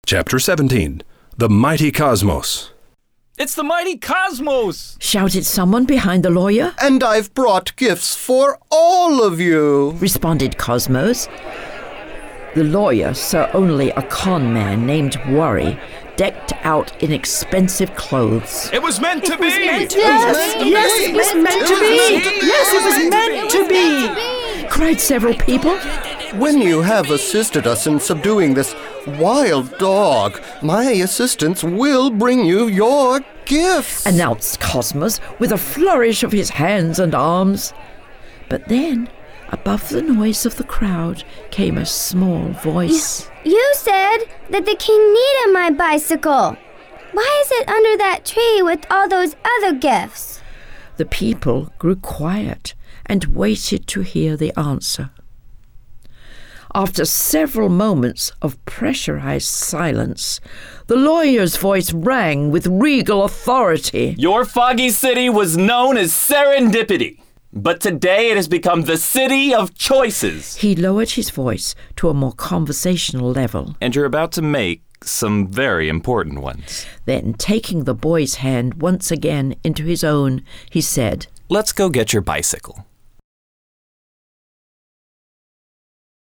Chapter 17. The Mighty Cosmos. It's the mighty Cosmos! Shouted someone behind the lawyer. And I've brought gifts for all of you, Responded Cosmos. The lawyer saw only a con man named Worry, decked out in expensive clothes. It was meant to be! Yes, it was meant to be! Yes, it was meant to be! Cried several people. When you have assisted us in subduing this wild dog, my assistants will bring you your gifts, Announced Cosmos with a flourish of his hands and arms. But then, above the noise of the crowd, came a small voice. You said that the king needed my bicycle. Why is it under that tree with all those other gifts? The people grew quiet and waited to hear the answer. After several moments of pressurized silence, the lawyer's voice rang with regal authority. Your foggy city was known as Serendipity, but today it has become the city of choices. He lowered his voice to a more conversational level. And you're about to make some very important ones. Then, taking the boy's hand once again into his own, he said, Let's go get your bicycle.